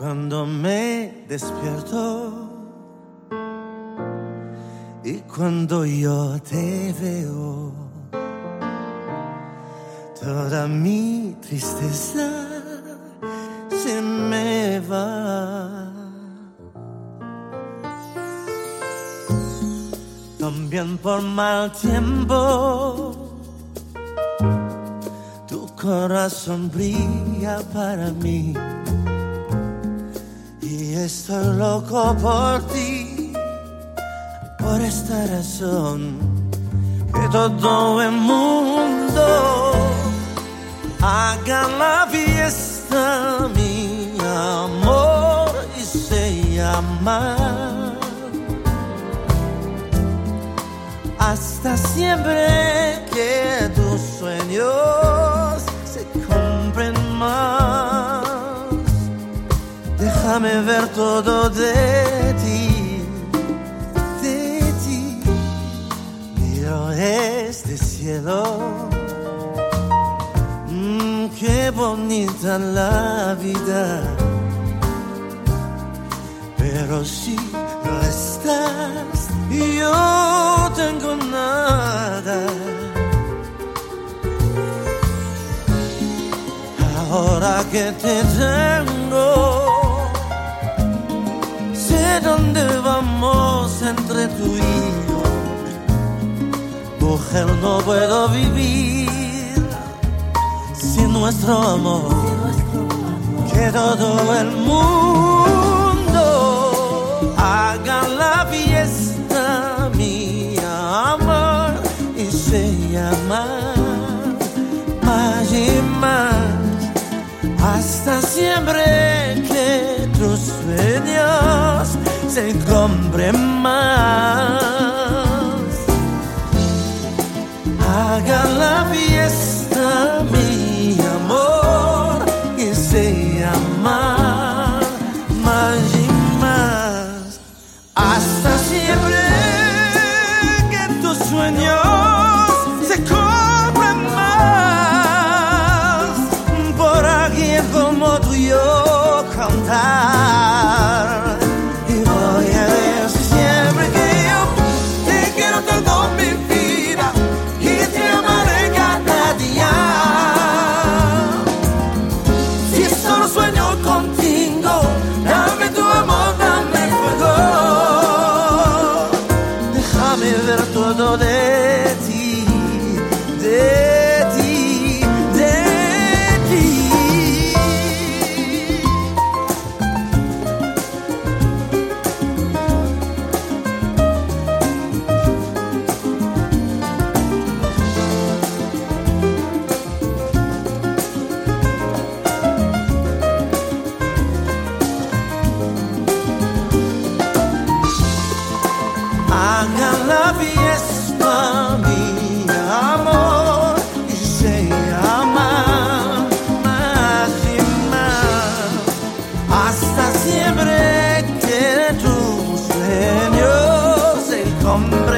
Cuando me despierto y cuando yo te veo, toda mi tristeza se me va. También por mal tiempo tu corazón brilla para mí. Y estoy loco por ti, por esta razón, que todo el mundo haga la fiesta, mi amor, y se llama hasta siempre que tus sueños se cumplen más. Déjame ver todo de ti, miro este cielo, qué bonita la vida, pero si no estás, yo tengo nada. Ahora que te tengo, sé dónde vamos entre tú y yo. Mujer, no puedo vivir sin nuestro amor. Que todo el mundo haga la fiesta, mi amor, y se llama más y más, hasta siempre que tus sueños se cumplen más. Haga la fiesta, mi amor, y se llama más y más, hasta siempre que tus sueños se cumplen más. Por alguien como tú yo cantar, y voy a decir siempre que yo te quiero toda mi vida y te amaré cada día. Si solo sueño contigo, dame tu amor, dame fuego. Déjame ver todo de ti, de ti, de ti. Haga la fiesta, mi amor, y se llama más y más, hasta siempre que tus sueños se cumplan.